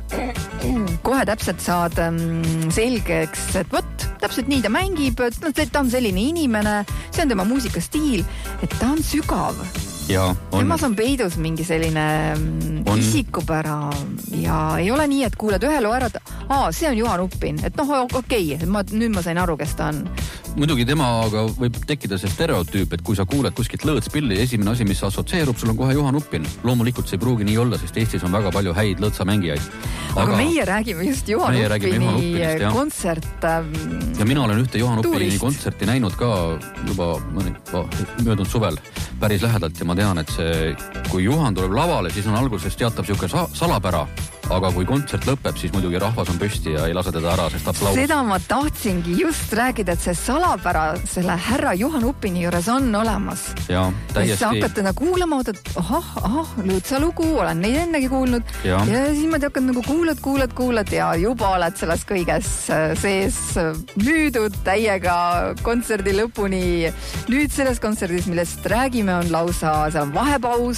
et kohe täpselt saad selgeks, et võt, täpselt nii ta mängib, ta on selline inimene, see on tema muusikastiil, et ta on sügav. Ja, temas on peidus mingi selline isikupära ja ei ole nii, et kuuled ühe loo ära, et see on Juhan Uppin, et okei, nüüd ma sain aru, kes ta on. Muidugi temaga võib tekkida see stereotüüp, et kui sa kuuled kuskilt lõõtspilli, esimene asi, mis assotsieerub, sul on kohe Juhan Uppin. Loomulikult see ei pruugi nii olla, sest Eestis on väga palju häid lõõtsa mängijaid. Aga meie räägime just Juhan Uppini kontsert. Ja mina olen ühte Juhan Uppini kontserti näinud ka juba möödunud suvel päris lähedalt ja ma tean, et kui Juhan tuleb lavale, siis on alguses teatav siuke salapära, aga kui kontsert lõpeb, siis muidugi rahvas on püsti ja ei lase teda ära, sest aplaus. Seda ma tahtsingi just rääkida, et see salapära selle härra Juhan Uppini juures on olemas. Ja, täiesti. Sa hakkad teda kuulama, ootad, Lõõtsa lugu, olen neid ennegi kuulnud ja siis ma hakkad nagu kuulad ja juba oled selles kõiges sees müüdud täiega kontserdi lõpuni. Nüüd selles kontserdis, millest räägime, on lausa seal vahepaus,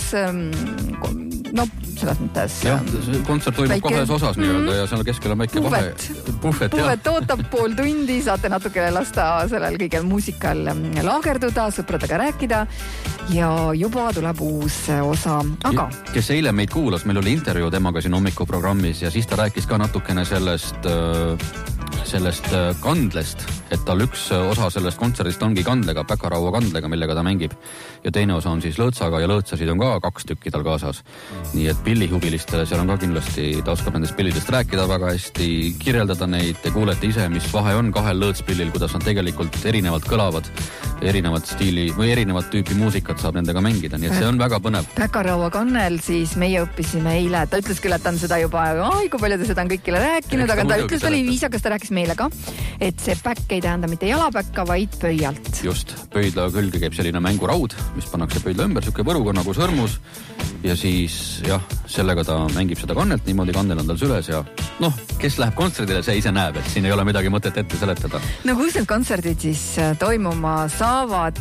selles mõttes. Jah, kontsert toimub kahes osas nii-öelda ja seal keskel on väike Puhvet ootab pool tundi, saate natukene lasta sellel kõigel muusikal laagerduda, sõpradega rääkida ja juba tuleb uus osa. Aga kes eile meid kuulas, meil oli intervjuu temaga siin hommikuprogrammis ja siis ta rääkis ka natukene sellest kandlest, et tal üks osa sellest kontserdist ongi kandlega, Päkaraua kandlega, millega ta mängib ja teine osa on siis lõõtsaga ja lõõtsasid on ka 2 tükki tal kaasas. Nii et pillihuvilistele seal on ka kindlasti, ta oskab nendest pillidest rääkida väga hästi, kirjeldada neid, te kuulete ise, mis vahe on 2 lõõtspillil, kuidas nad tegelikult erinevalt kõlavad, erinevat stiili või erinevat tüüpi muusikat saab nendega mängida, nii et see on väga põnev. Päkaraua kannel siis meie õppisime eile, ta ütles küll, et ta on seda juba, kui palju ta seda on kõigile rääkinud, aga ta ütles, ta oli viisakas, ta rääkis meile ka, et see päkk ei tähenda mitte jalapäkka, vaid pöialt. Just, pöidla külge käib selline mänguraud, mis pannakse pöidla ümber, siuke võruga nagu sõrmus ja siis sellega ta mängib seda kannelt, niimoodi kannel on tal süles ja kes läheb kontserdile, see ise näeb, et siin ei ole midagi mõtet ette seletada. No kus need kontserdid siis toimuma saavad?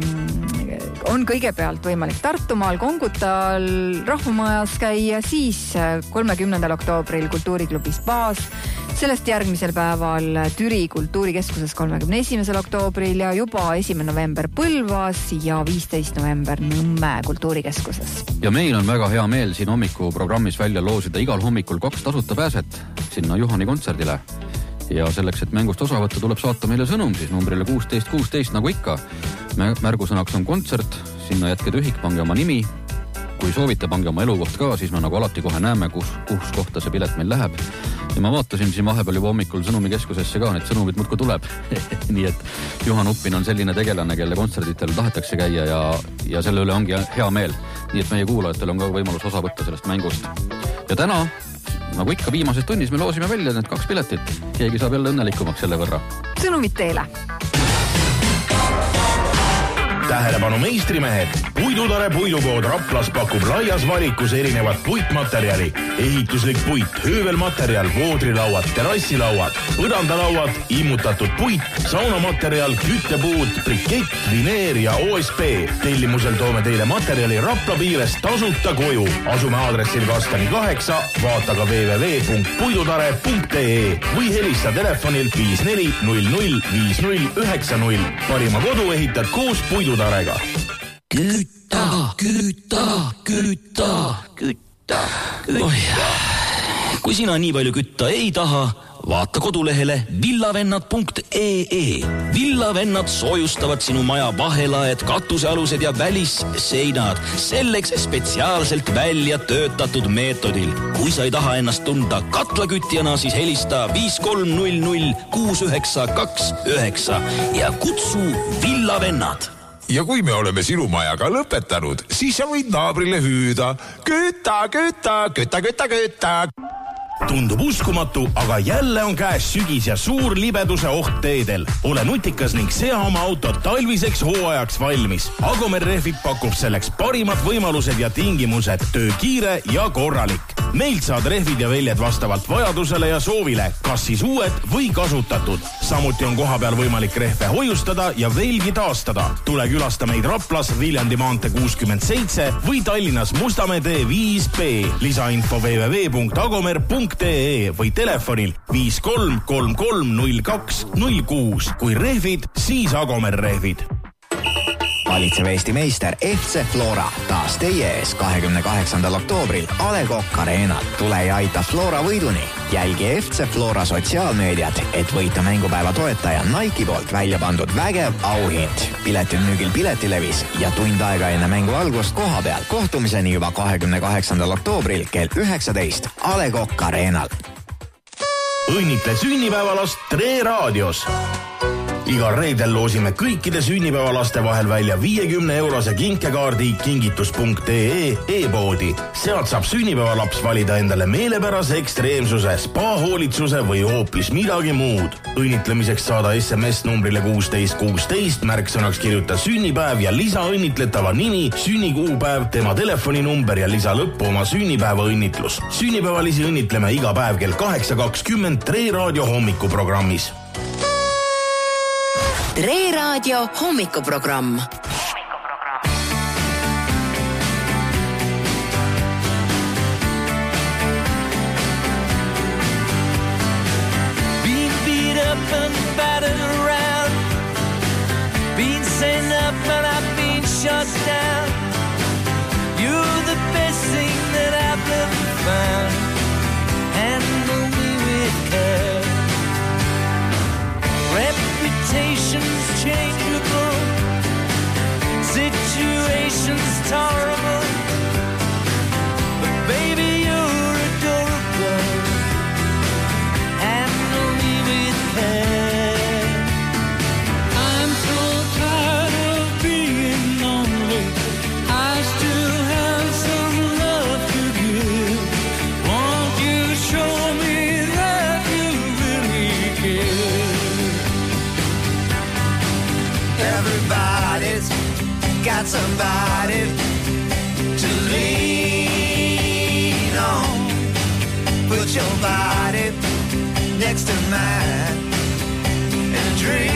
On kõigepealt võimalik Tartumaal, Kongutal, Rahvamajas käia, siis 30. oktoobril Kultuuriklubis Baas, sellest järgmisel päeval Türi kultuurikeskuses 31. oktoobril ja juba 1. november Põlvas ja 15. november Nõmme kultuurikeskuses. Ja meil on väga hea meel siin hommikuprogrammis välja loosida igal hommikul 2 tasuta pääset sinna Juhani kontserdile. Ja selleks, et mängust osa võtta, tuleb saata meile sõnum siis numbrile 1616 nagu ikka. Märgusõnaks on kontsert, sinna jätke tühik, pange oma nimi. Kui soovite, pange oma elukoht ka, siis me nagu alati kohe näeme, kus kohta see pilet meil läheb. Ja ma vaatasin siin vahepeal juba hommikul sõnumikeskusesse ka, need sõnumid muudkui tuleb. Nii et Juhan Uppin on selline tegelane, kelle kontserditel tahetakse käia ja selle üle ongi hea meel. Nii et meie kuulajatel on ka võimalus osa võtta sellest mängust. Ja täna, nagu ikka viimases tunnis, me loosime välja need 2 piletit. Keegi saab jälle õnnelikumaks selle võrra. Sõnumid teile. Tähelepanu meistrimehed, Puidutare puidupood Raplas pakub laias valikus erinevat puitmaterjali ehituslik puit, höövelmaterjal, voodrilauad, terrassilauad, põrandalauad, immutatud puit, saunamaterjal, küttepuud, brikett, vineer ja OSB. Tellimusel toome teile materjali Rapla piires tasuta koju. Asume aadressil Kaskani 8, vaata ka www.puidutare.ee või helista telefonil 54005090. Parima kodu ehitad koos Puidutarega. Kütta. Kui sina nii palju kütta ei taha, vaata kodulehele villavennad.ee. Villavennad soojustavad sinu maja vahelaed, katusealused ja välisseinad selleks spetsiaalselt välja töötatud meetodil. Kui sa ei taha ennast tunda katlakütjana, siis helista 5300 6929 ja kutsu Villavennad. Ja kui me oleme sinu majaga lõpetanud, siis sa võid naabrile hüüda. Kütta. Tundub uskumatu, aga jälle on käes sügis ja suur libeduse oht teedel. Ole nutikas ning sea oma autot talviseks hooajaks valmis. Agomer Rehvid pakub selleks parimad võimalused ja tingimused, töö kiire ja korralik. Meilt saad rehvid ja väljed vastavalt vajadusele ja soovile, kas siis uued või kasutatud. Samuti on kohapeal võimalik rehve hoiustada ja velgi taastada. Tule külasta meid Raplas Viljandi maantee 67 või Tallinnas Mustamäe tee 5B. Lisainfo www.agomer.ee või telefonil 53330206. Kui rehvid, siis Agomer Rehvid. Valitsev Eesti meister FC Flora taas teie ees 28. oktoobril A. Le Coq Arenal. Tule ja aita Flora võiduni. Jälgi FC Flora sotsiaalmeediat, et võita mängupäeva toetaja Nike poolt välja pandud vägev auhind. Piletid müügil Piletilevis ja tund aega enne mängu algust koha peal. Kohtumiseni juba 28. oktoobril kell 19 A. Le Coq Arenal. Õnnitle sünnipäevalast Tre Raadios. Igal reedel loosime kõikide sünnipäevalaste vahel välja 50-eurose kinkekaardi kingitus.ee e-poodi. Sealt saab sünnipäevalaps valida endale meelepärase ekstreemsuse, spa-hoolitsuse või hoopis midagi muud. Õnnitlemiseks saada SMS numbrile 1616, märksõnaks kirjuta sünnipäev ja lisa õnnitletava nimi, sünnikuupäev, tema telefoninumber ja lisa lõppu oma sünnipäeva õnnitlus. Sünnipäevalisi õnnitleme iga päev kell 8.20 Tre Raadio hommikuprogrammis. Tre Raadio hommikuprogramm. Been beat up and battered around, been sent up and I've been shut down. You're the best thing that I've ever found. Handle me with care. Reputation's changeable, situation's tolerable, but baby you're adorable. Handle me with care. I'm so tired of being lonely, I still have some love to give. Won't you show me that you really care? Everybody's got somebody to lean on. Put your body next to mine and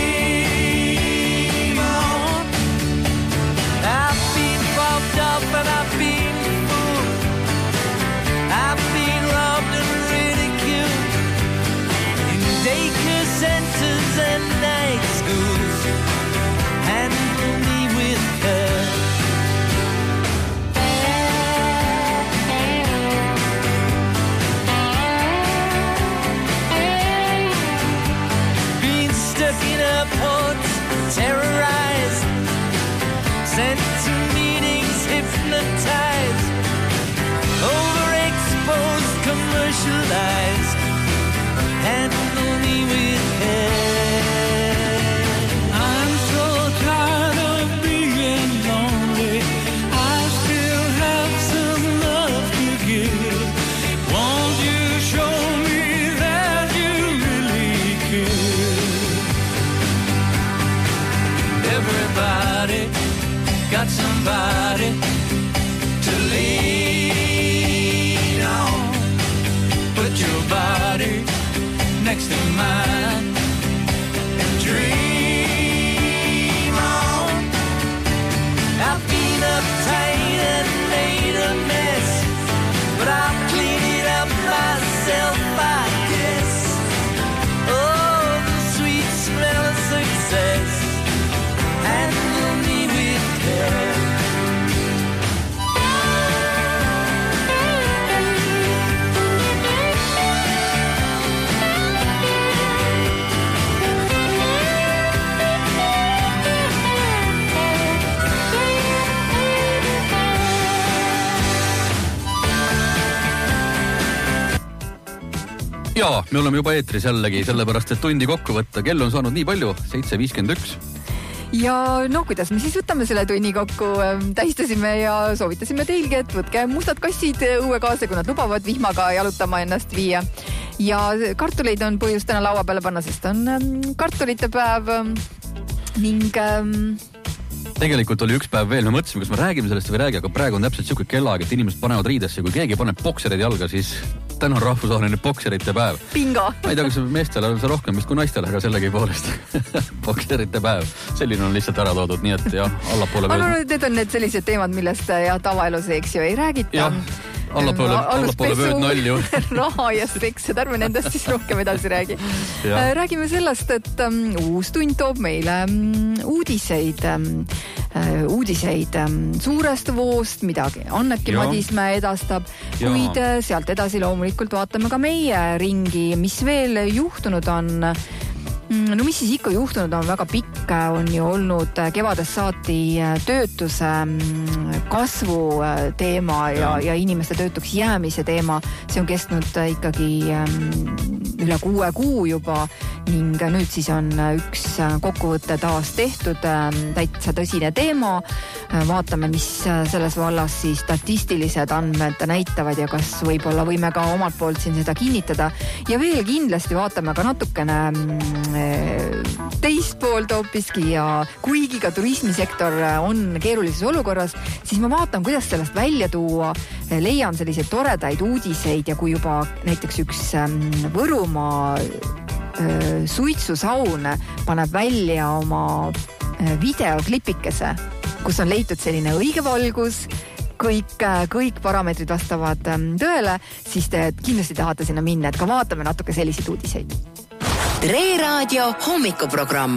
dream on. I've been bumped up and I've been fooled. I've been robbed and ridiculed in daycare centers and night schools. Handle me with care. Been stuck in airports, terrorized, sent to meetings, hypnotized, overexposed, commercialized. Handle me with care. I'm so tired of being lonely, I still have some love to give. Won't you show me that you really care? Everybody got somebody to lean on. next to mine and dream on. I've been uptight and made a mess, but I'll clean it up myself, I guess. Oh, the sweet smell of success, handle me with care. Jaa, me oleme juba eetris jällegi, sellepärast, et tundi kokku võtta. Kell on saanud nii palju, 7.51. Ja no kuidas me siis võtame selle tunni kokku, tähistasime ja soovitasime teilgi, et võtke mustad kassid õue kaasa, kui nad lubavad vihmaga jalutama ennast viia. Ja kartuleid on põhjust täna laua peale panna, sest on kartulite päev ning... Tegelikult oli üks päev veel, me mõtlesime, kas me räägime sellest või räägi, aga praegu on täpselt siuke kellaag, et inimesed panevad riidesse. Kui keegi paneb bokserid jalga, siis täna on rahvusvaheline bokserite päev. Bingo! Ma ei tea, kas meestele on see rohkem vist kui naistele, aga sellegi poolest bokserite päev. Selline on lihtsalt ära toodud, nii et jah, allapoole veel. Aga need on need sellised teemad, millest tavaelus eks ju ei räägita. Jah. Allapoole vööd nalju. Raha ja seks, et ärme nendest siis rohkem edasi räägi. Räägime sellest, et uus tund toob meile uudiseid suurest voost, midagi Anneki Madismäe edastab, kuid sealt edasi loomulikult vaatame ka meie ringi, mis veel juhtunud on. No mis siis ikka juhtunud on, väga pikk on ju olnud kevadest saati töötuse kasvu teema ja inimeste töötuks jäämise teema. See on kestnud ikkagi üle 6 kuu juba ning nüüd siis on üks kokkuvõte taas tehtud, täitsa tõsine teema. Vaatame, mis selles vallas siis statistilised andmed näitavad ja kas võib-olla võime ka omalt poolt siin seda kinnitada. Ja veel kindlasti vaatame ka natukene teist poolt hoopiski ja kuigi ka turismisektor on keerulises olukorras, siis ma vaatan, kuidas sellest välja tuua. Leian selliseid toredaid uudiseid ja kui juba näiteks üks Võrumaa suitsusaun paneb välja oma videoklipikese, kus on leitud selline õige valgus, kõik parameetrid vastavad tõele, siis te kindlasti tahate sinna minna, et ka vaatame natuke selliseid uudiseid. Tre Raadio hommikuprogramm.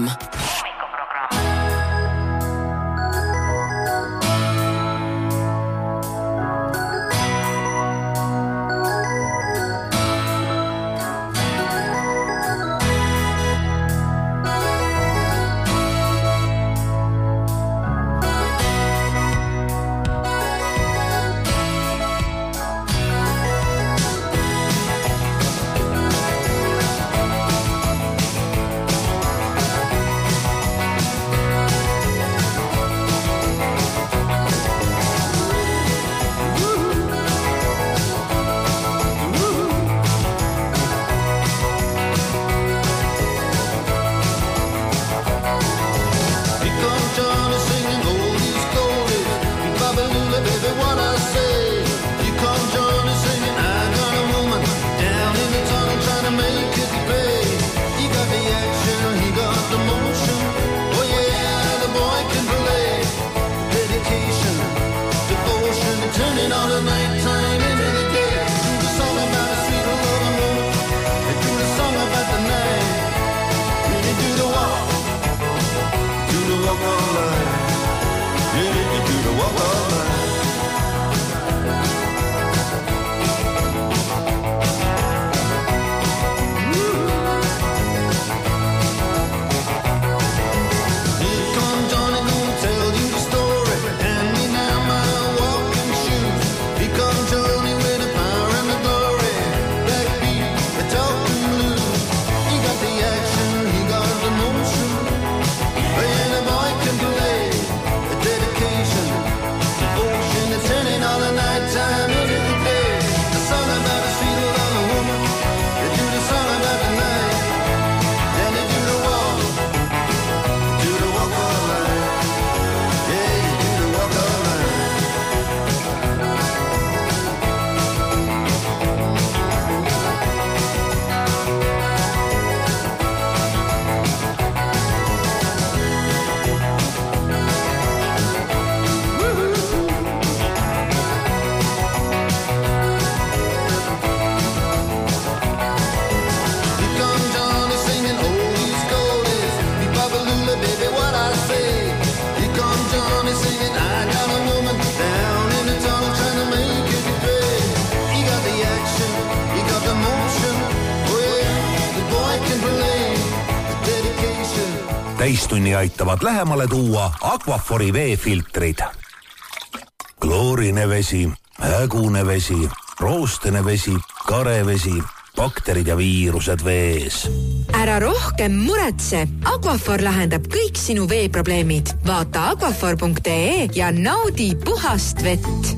Täistunni aitavad lähemale tuua Aquafori veefiltrid. Kloorine vesi, hägune vesi, roostene vesi, karevesi, bakterid ja viirused vees. Ära rohkem muretse. Aquafor lahendab kõik sinu veeprobleemid. Vaata aquafor.ee ja naudi puhast vett.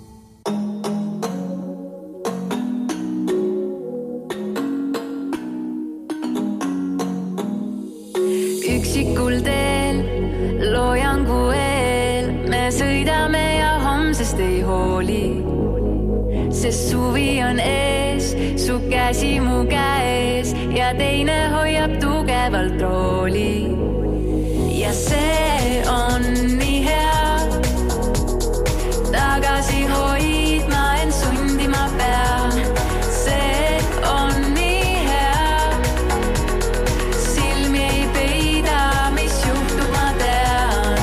Üksikul teel, loojangu eel, me sõidame ja homsest ei hooli. Sest suvi on ees, su käsi mu käes ja teine hoiab tugevalt rooli. Ja see on nii hea, tagasi hoidma en sundima pea. See on nii hea, silmi ei peida, mis juhtub ma tean.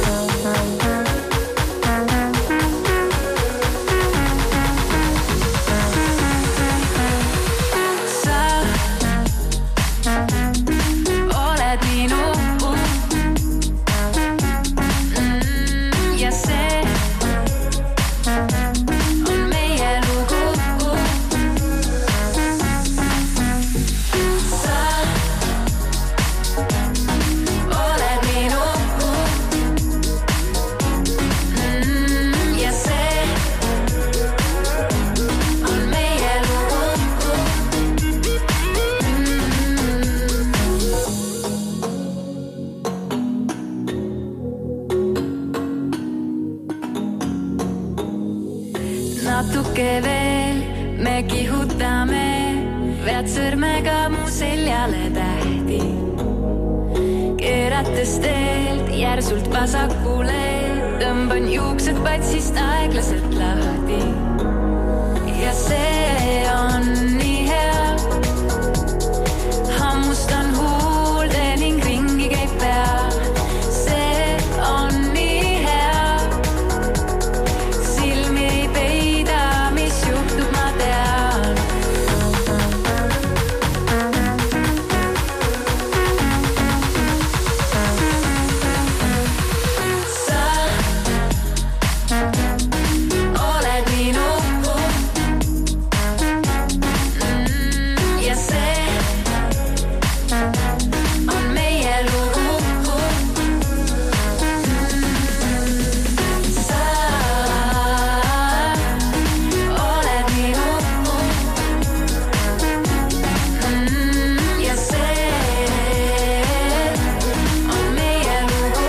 Natuke veel, me kihutame, vead sõrmega mu seljale tähti. Keerates teelt järsult vasakule, tõmban juuksed patsist aeglaselt lahti. Ja see on nii hea, hammustan huulde ning ringi käib pea. See on nii hea, silmi ei peida, mis juhtub ma tean. Sa oled minu ja see on meie lugu. Sa oled minu ja see on meie lugu.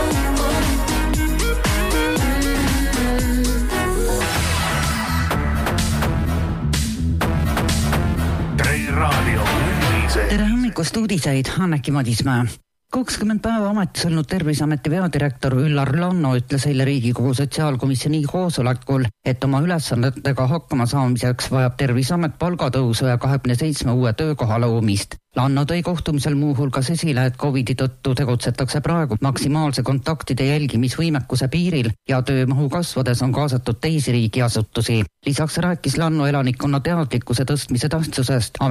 Tere hommikust uudiseid, Anneki Madismäe. 20 päeva ametis olnud Terviseameti peadirektor Üllar Lanno ütles eile Riigikogu sotsiaalkomisjoni koosolekul, et oma ülesannetega hakkama saamiseks vajab Terviseamet palgatõusu ja 27 uue töökoha loomist. Lanno tõi kohtumisel muuhulgas esile, et COVID-i tõttu tegutsetakse praegu maksimaalse kontaktide jälgimisvõimekuse piiril ja töömahu kasvades on kaasatud teisi riigiasutusi. Lisaks rääkis Lanno elanikkonna teadlikkuse tõstmise tähtsusest